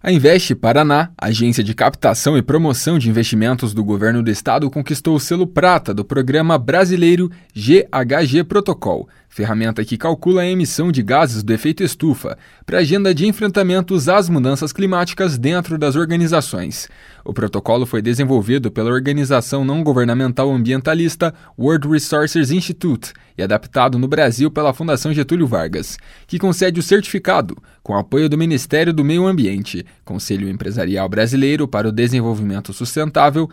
A Invest Paraná, agência de captação e promoção de investimentos do governo do estado, conquistou o selo prata do programa brasileiro GHG Protocol, ferramenta que calcula a emissão de gases do efeito estufa para a agenda de enfrentamentos às mudanças climáticas dentro das organizações. O protocolo foi desenvolvido pela organização não governamental ambientalista World Resources Institute e adaptado no Brasil pela Fundação Getúlio Vargas, que concede o certificado com apoio do Ministério do Meio Ambiente, Conselho Empresarial Brasileiro para o Desenvolvimento Sustentável,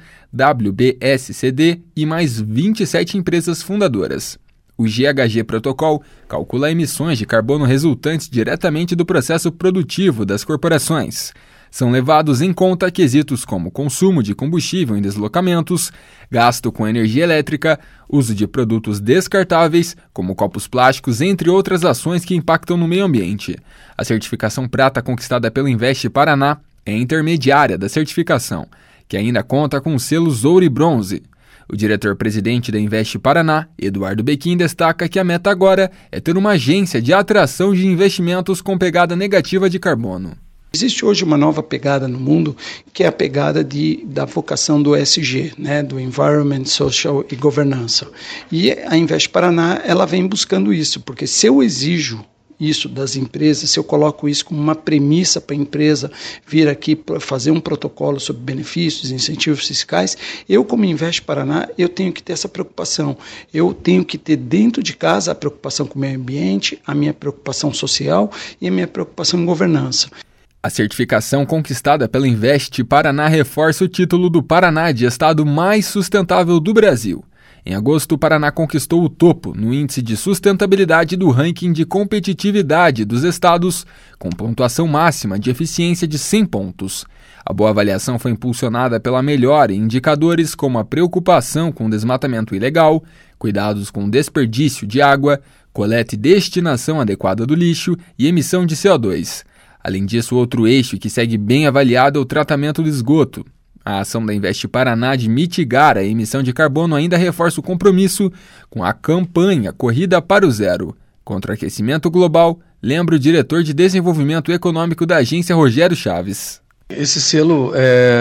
WBSCD e mais 27 empresas fundadoras. O GHG Protocol calcula emissões de carbono resultantes diretamente do processo produtivo das corporações. São levados em conta quesitos como consumo de combustível em deslocamentos, gasto com energia elétrica, uso de produtos descartáveis, como copos plásticos, entre outras ações que impactam no meio ambiente. A certificação prata conquistada pela Invest Paraná é intermediária da certificação, que ainda conta com os selos ouro e bronze. O diretor-presidente da Invest Paraná, Eduardo Bequim, destaca que a meta agora é ter uma agência de atração de investimentos com pegada negativa de carbono. Existe hoje uma nova pegada no mundo, que é a pegada da vocação do ESG, do Environment, Social e Governança. E a Invest Paraná ela vem buscando isso, porque se eu exijo isso das empresas, se eu coloco isso como uma premissa para a empresa vir aqui para fazer um protocolo sobre benefícios, incentivos fiscais, eu como Invest Paraná, eu tenho que ter essa preocupação. Eu tenho que ter dentro de casa a preocupação com o meio ambiente, a minha preocupação social e a minha preocupação em governança. A certificação conquistada pela Invest Paraná reforça o título do Paraná de estado mais sustentável do Brasil. Em agosto, o Paraná conquistou o topo no índice de sustentabilidade do ranking de competitividade dos estados, com pontuação máxima de eficiência de 100 pontos. A boa avaliação foi impulsionada pela melhora em indicadores como a preocupação com desmatamento ilegal, cuidados com desperdício de água, coleta e destinação adequada do lixo e emissão de CO2. Além disso, outro eixo que segue bem avaliado é o tratamento do esgoto. A ação da Invest Paraná de mitigar a emissão de carbono ainda reforça o compromisso com a campanha Corrida para o Zero contra o aquecimento global, lembra o diretor de desenvolvimento econômico da agência, Rogério Chaves. Esse selo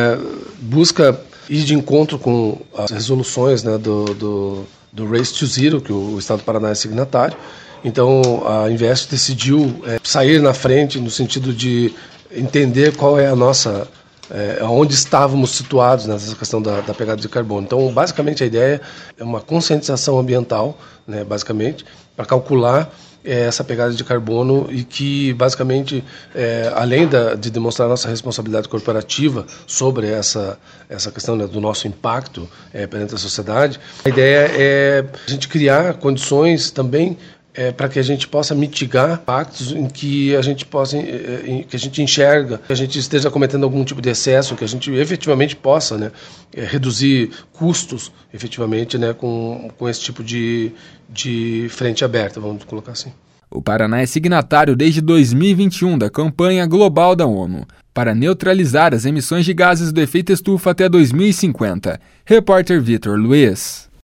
busca ir de encontro com as resoluções do Race to Zero, que o Estado do Paraná é signatário. Então, a Invest decidiu sair na frente no sentido de entender qual é a nossa, onde estávamos situados nessa questão da pegada de carbono. Então, basicamente, a ideia é uma conscientização ambiental, basicamente, para calcular essa pegada de carbono e que, basicamente, além de demonstrar nossa responsabilidade corporativa sobre essa questão do nosso impacto perante a sociedade, a ideia é a gente criar condições também para que a gente possa mitigar impactos em que a gente que a gente enxerga, que a gente esteja cometendo algum tipo de excesso, que a gente efetivamente possa reduzir custos, efetivamente, com esse tipo de frente aberta, vamos colocar assim. O Paraná é signatário desde 2021 da campanha global da ONU para neutralizar as emissões de gases do efeito estufa até 2050. Repórter Vitor Luiz.